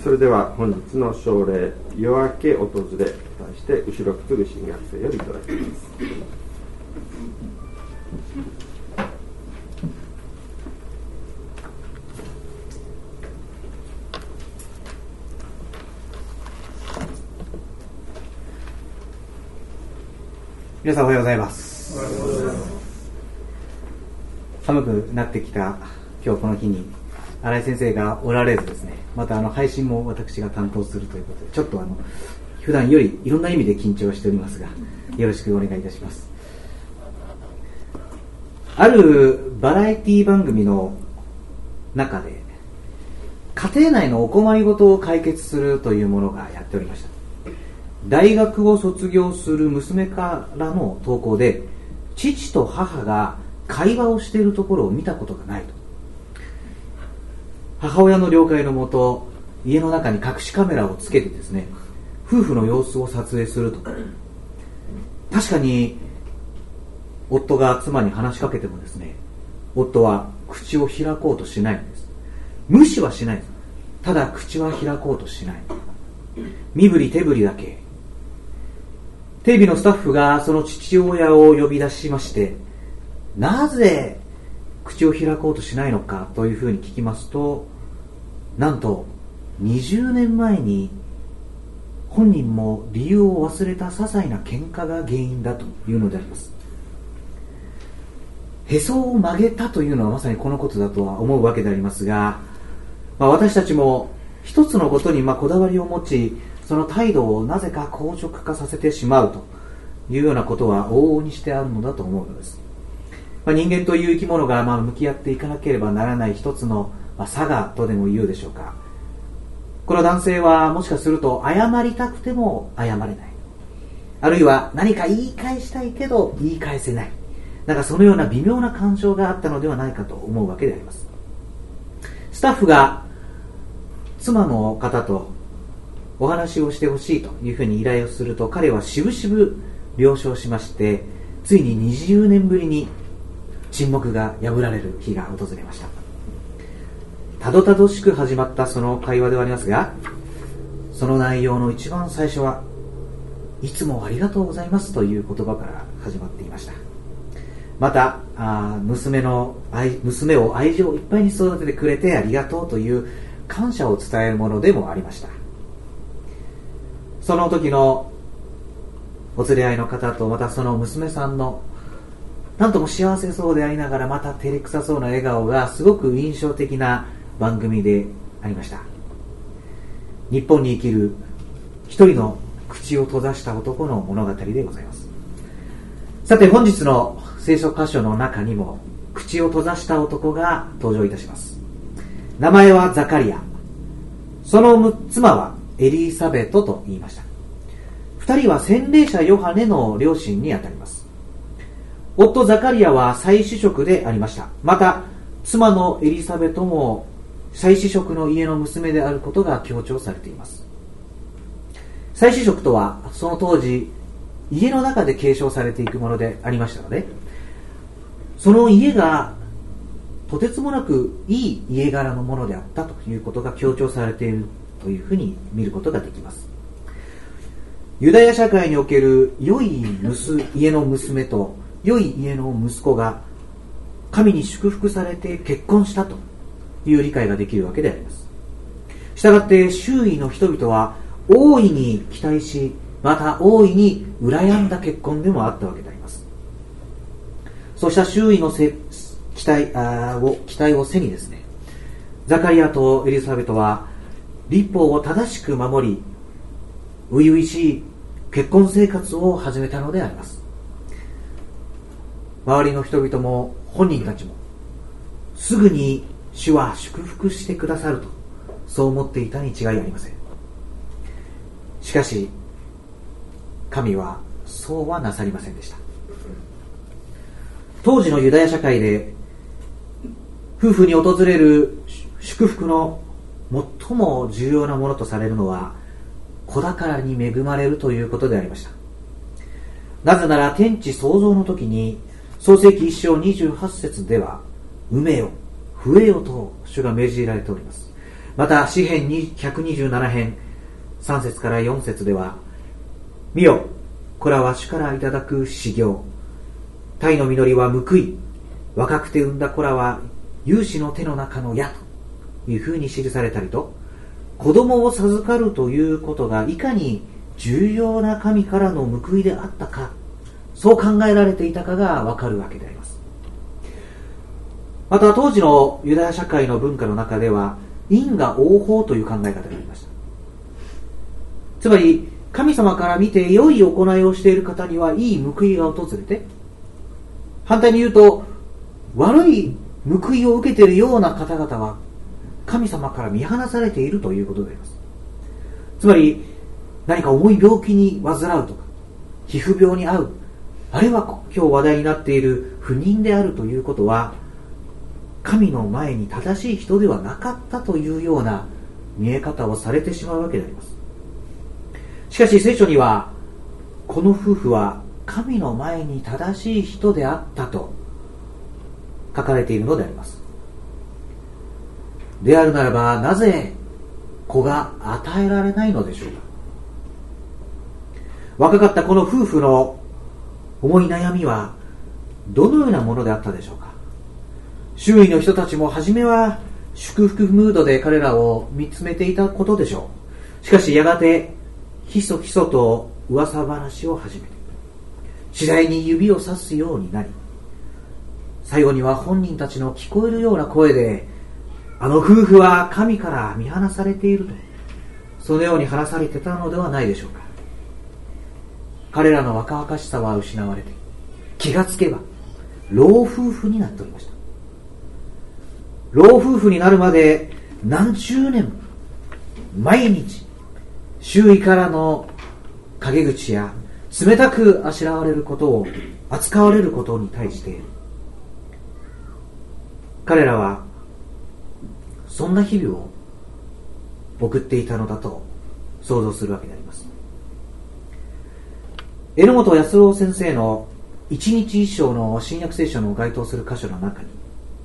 それでは本日の聖礼、夜明け訪れと題して後ろくつぐ神学生よりいただきます。 皆さんおはようございます。寒くなってきた今日この日に新井先生がおられずですね、また配信も私が担当するということで、ちょっと普段よりいろんな意味で緊張しておりますが、よろしくお願いいたします。あるバラエティ番組の中で家庭内のお困りごとを解決するというものがやっておりました。大学を卒業する娘からの投稿で、父と母が会話をしているところを見たことがないと。母親の了解のもと、家の中に隠しカメラをつけてですね、夫婦の様子を撮影すると。確かに夫が妻に話しかけてもですね、夫は口を開こうとしないんです。無視はしないです。ただ口は開こうとしない。身振り手振りだけ。テレビのスタッフがその父親を呼び出しまして、なぜ口を開こうとしないのかというふうに聞きますと、なんと20年前に本人も理由を忘れた些細な喧嘩が原因だというのであります。へそを曲げたというのはまさにこのことだとは思うわけでありますが、私たちも一つのことにこだわりを持ち、その態度をなぜか硬直化させてしまうというようなことは往々にしてあるのだと思うのです。人間という生き物が向き合っていかなければならない一つの差がとでも言うでしょうか。この男性はもしかすると謝りたくても謝れない、あるいは何か言い返したいけど言い返せない、そのような微妙な感情があったのではないかと思うわけであります。スタッフが妻の方とお話をしてほしいというふうに依頼をすると、彼はしぶしぶ了承しまして、ついに20年ぶりに沈黙が破られる日が訪れました。たどたどしく始まったその会話ではありますが、その内容の一番最初は、いつもありがとうございますという言葉から始まっていました。また娘を愛情いっぱいに育ててくれてありがとうという感謝を伝えるものでもありました。その時のお連れ合いの方と、またその娘さんのなんとも幸せそうでありながらまた照れくさそうな笑顔がすごく印象的な番組でありました。日本に生きる一人の口を閉ざした男の物語でございます。さて、本日の聖書箇所の中にも口を閉ざした男が登場いたします。名前はザカリア、その妻はエリサベトと言いました。二人は洗礼者ヨハネの両親にあたります。夫ザカリアは祭司職でありました。また妻のエリサベトも祭司職の家の娘であることが強調されています。祭司職とはその当時家の中で継承されていくものでありましたので、その家がとてつもなくいい家柄のものであったということが強調されているというふうに見ることができます。ユダヤ社会における良い家の娘と良い家の息子が神に祝福されて結婚したという理解ができるわけであります。したがって周囲の人々は大いに期待し、また大いに羨んだ結婚でもあったわけであります。そうした周囲の期待を背にですね、ザカリアとエリザベトは律法を正しく守り、初々しい結婚生活を始めたのであります。周りの人々も本人たちもすぐに主は祝福してくださるとそう思っていたに違いありません。しかし神はそうはなさりませんでした。当時のユダヤ社会で夫婦に訪れる祝福の最も重要なものとされるのは子宝に恵まれるということでありました。なぜなら天地創造の時に創世記1章28節では、産めよ増えよと主が命じられております。 また詩編127編3節から4節では、見よ、これは主からいただく修行、鯛の実りは報い、若くて産んだ子らは勇士の手の中の矢というふうに記されたりと、子供を授かるということがいかに重要な神からの報いであったか、そう考えられていたかがわかるわけであります。また当時のユダヤ社会の文化の中では、因果応報という考え方がありました。つまり神様から見て良い行いをしている方にはいい報いが訪れて、反対に言うと悪い報いを受けているような方々は神様から見放されているということであります。つまり何か重い病気に患うとか、皮膚病に遭う、あるいは今日話題になっている不妊であるということは、神の前に正しい人ではなかったというような見え方をされてしまうわけであります。しかし聖書には、この夫婦は神の前に正しい人であったと書かれているのであります。であるならば、なぜ子が与えられないのでしょうか。若かったこの夫婦の重い悩みはどのようなものであったでしょうか。周囲の人たちも初めは祝福ムードで彼らを見つめていたことでしょう。しかしやがてひそひそと噂話を始めて、次第に指をさすようになり、最後には本人たちの聞こえるような声で、あの夫婦は神から見放されていると、そのように話されてたのではないでしょうか。彼らの若々しさは失われて、気がつけば老夫婦になっておりました。老夫婦になるまで何十年も毎日周囲からの陰口や冷たくあしらわれることを、扱われることに対して、彼らはそんな日々を送っていたのだと想像するわけであります。榎本康郎先生の一日一章の新約聖書の該当する箇所の中に、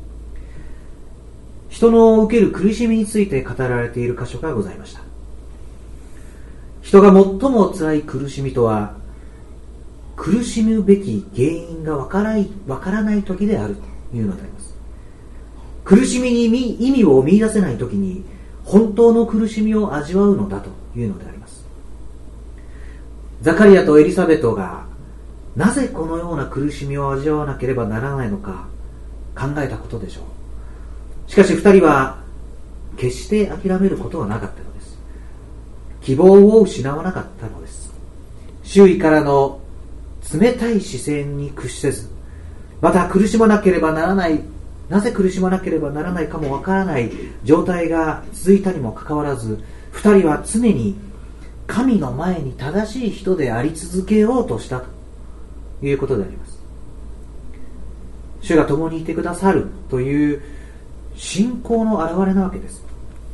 人の受ける苦しみについて語られている箇所がございました。人が最も辛い苦しみとは、苦しむべき原因がわからない時であるというのであります。苦しみに意味を見出せない時に本当の苦しみを味わうのだというのであります。ザカリアとエリザベトがなぜこのような苦しみを味わわなければならないのか考えたことでしょう。しかし二人は決して諦めることはなかったのです。希望を失わなかったのです。周囲からの冷たい視線に屈せず、また苦しまなければならない、なぜ苦しまなければならないかもわからない状態が続いたにもかかわらず、二人は常に神の前に正しい人であり続けようとしたということであります。主が共にいてくださるという信仰の表れなわけです。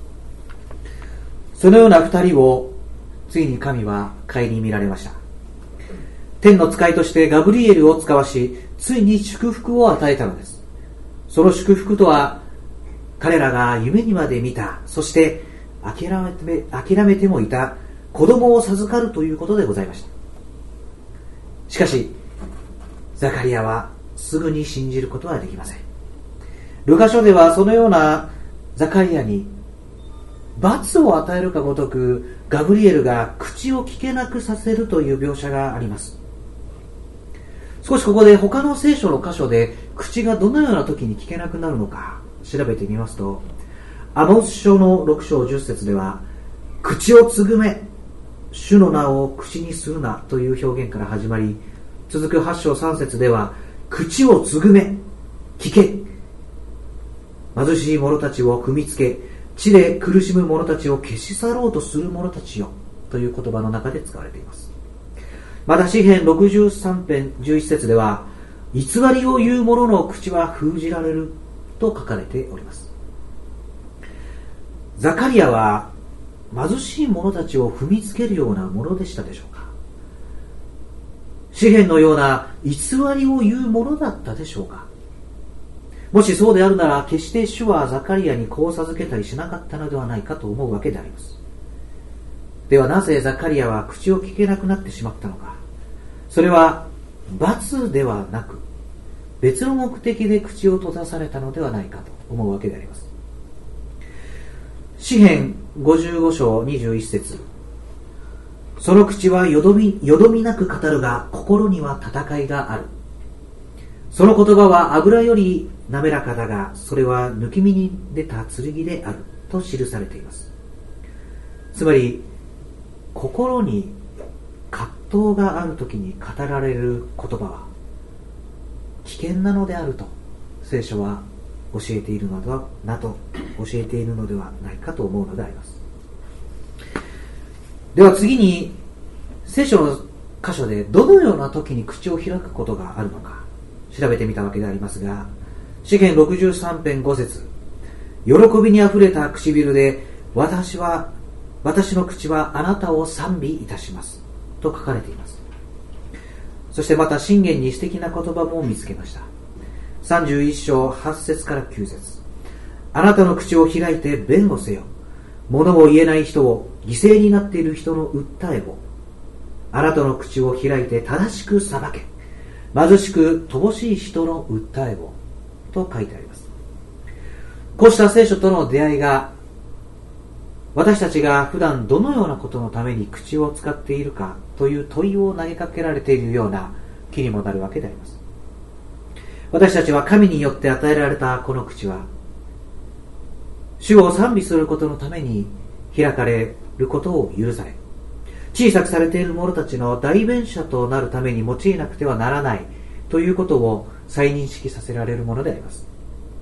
そのような二人をついに神は顧みられました。天の使いとしてガブリエルを使わし、ついに祝福を与えたのです。その祝福とは、彼らが夢にまで見た、そして諦めてもいた子供を授かるということでございました。しかしザカリアはすぐに信じることはできません。ルカ書ではそのようなザカリアに罰を与えるかごとく、ガブリエルが口を聞けなくさせるという描写があります。少しここで他の聖書の箇所で口がどのような時に聞けなくなるのか調べてみますと、アモス書の6章10節では、口をつぐめ、主の名を口にするなという表現から始まり、続く8章3節では、口をつぐめ、聞け、貧しい者たちを踏みつけ、地で苦しむ者たちを消し去ろうとする者たちよという言葉の中で使われています。また詩編63編11節では、偽りを言う者の口は封じられると書かれております。ザカリアは貧しい者たちを踏みつけるようなものでしたでしょうか。詩編のような偽りを言うものだったでしょうか。 もしそうであるなら、決して主はザカリアに子を授けたりしなかったのではないかと思うわけであります。ではなぜザカリアは口を聞けなくなってしまったのか。それは罰ではなく、別の目的で口を閉ざされたのではないかと思うわけであります。詩編55章21節、その口はよどみなく語るが、心には戦いがある。その言葉は油より滑らかだが、それは抜き身に出た剣であると記されています。つまり、心に葛藤があるときに語られる言葉は危険なのであると聖書は教えているのではないかと思うのであります。では次に、聖書の箇所でどのような時に口を開くことがあるのか調べてみたわけでありますが、詩編63編5節、喜びにあふれた唇で私の口はあなたを賛美いたしますと書かれています。そしてまた箴言に素敵な言葉も見つけました。31章8節から9節、あなたの口を開いて弁護せよ。物を言えない人を、犠牲になっている人の訴えを。あなたの口を開いて正しく裁け。貧しく乏しい人の訴えを。と書いてあります。こうした聖書との出会いが、私たちが普段どのようなことのために口を使っているかという問いを投げかけられているような気にもなるわけであります。私たちは神によって与えられたこの口は、主を賛美することのために開かれることを許され、小さくされている者たちの代弁者となるために用いなくてはならないということを再認識させられるものであります。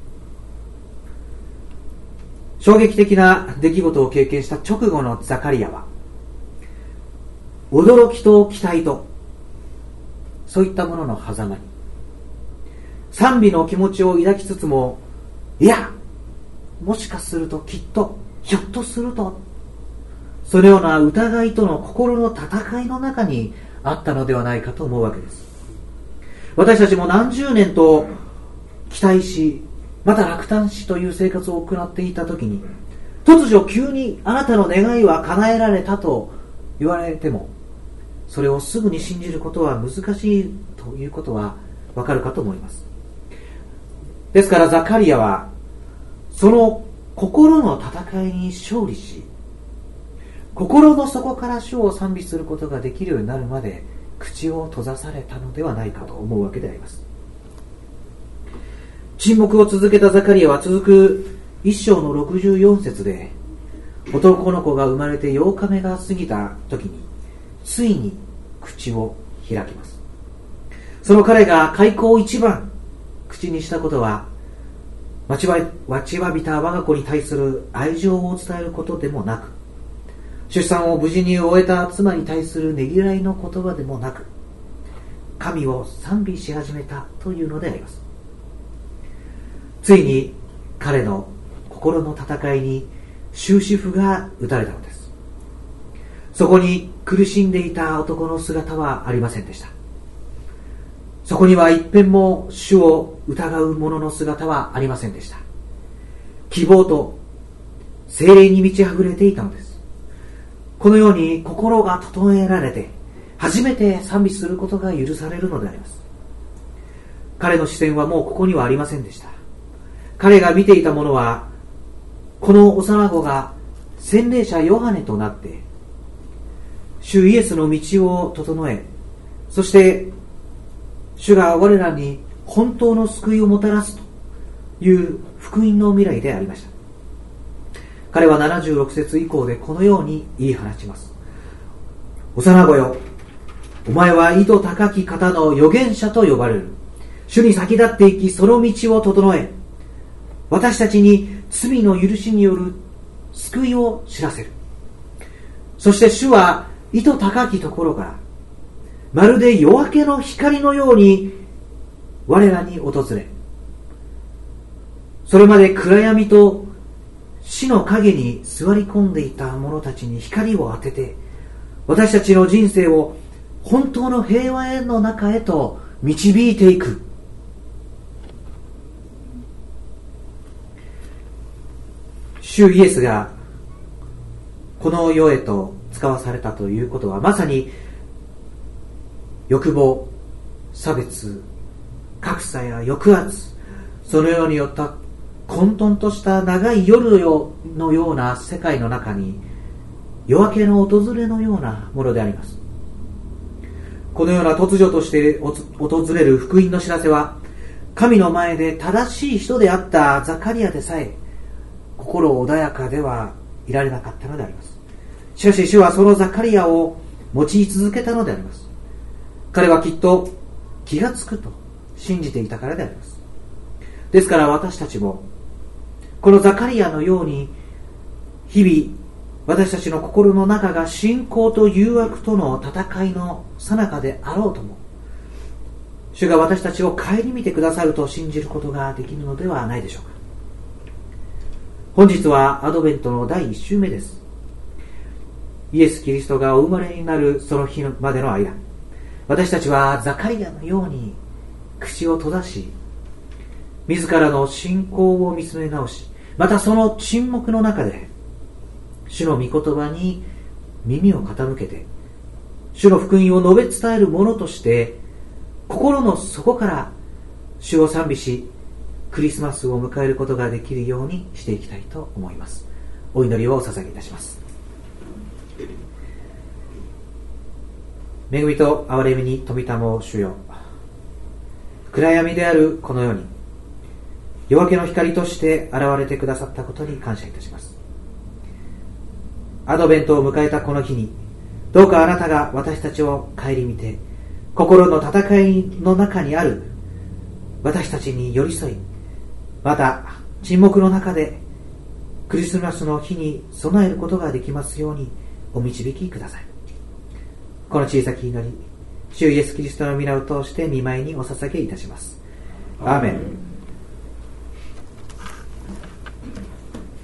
衝撃的な出来事を経験した直後のザカリアは、驚きと期待とそういったものの狭間に賛美の気持ちを抱きつつも、いや、もしかすると、きっと、ひょっとすると、そのような疑いとの心の戦いの中にあったのではないかと思うわけです。私たちも何十年と期待し、また落胆しという生活を行っていたときに、突如急にあなたの願いは叶えられたと言われても、それをすぐに信じることは難しいということはわかるかと思います。ですからザカリアはその心の戦いに勝利し、心の底から主を賛美することができるようになるまで口を閉ざされたのではないかと思うわけであります。沈黙を続けたザカリアは続く1章の64節で、男の子が生まれて8日目が過ぎた時についに口を開きます。その彼が開口一番口にしたことは、待ちわびた我が子に対する愛情を伝えることでもなく、出産を無事に終えた妻に対するねぎらいの言葉でもなく、神を賛美し始めたというのであります。ついに彼の心の戦いに終止符が打たれたのです。そこに苦しんでいた男の姿はありませんでした。そこには一遍も主を疑う者の姿はありませんでした。希望と聖霊に満ち溢れていたのです。このように心が整えられて初めて賛美することが許されるのであります。彼の視線はもうここにはありませんでした。彼が見ていたものは、この幼子が洗礼者ヨハネとなって主イエスの道を整え、そして主が我らに本当の救いをもたらすという福音の未来でありました。彼は76節以降でこのように言い放ちます。幼子よ、お前は意図高き方の預言者と呼ばれる。主に先立っていき、その道を整え、私たちに罪の許しによる救いを知らせる。そして主は意図高きところからまるで夜明けの光のように我らに訪れ、それまで暗闇と死の影に座り込んでいた者たちに光を当てて、私たちの人生を本当の平和への中へと導いていく。 主イエスがこの世へと使わされたということは、まさに欲望、差別、格差や抑圧、そのようによった混沌とした長い夜のような世界の中に、夜明けの訪れのようなものであります。このような突如として訪れる福音の知らせは、神の前で正しい人であったザカリアでさえ心穏やかではいられなかったのであります。しかし主はそのザカリアを用い続けたのであります。彼はきっと気がつくと信じていたからであります。ですから私たちもこのザカリアのように、日々私たちの心の中が信仰と誘惑との戦いの最中であろうとも、主が私たちを顧みてくださると信じることができるのではないでしょうか。本日はアドベントの第1週目です。イエス・キリストがお生まれになるその日までの間、私たちはザカリアのように口を閉ざし、自らの信仰を見つめ直し、またその沈黙の中で主の御言葉に耳を傾けて、主の福音を述べ伝える者として心の底から主を賛美し、クリスマスを迎えることができるようにしていきたいと思います。お祈りをお捧げいたします。恵みと憐れみに富たも主よ、暗闇であるこの世に夜明けの光として現れてくださったことに感謝いたします。アドベントを迎えたこの日に、どうかあなたが私たちを顧みて、心の戦いの中にある私たちに寄り添い、また沈黙の中でクリスマスの日に備えることができますようにお導きください。この小さき祈り、主イエスキリストの皆を通して御前にお捧げいたします。アーメン。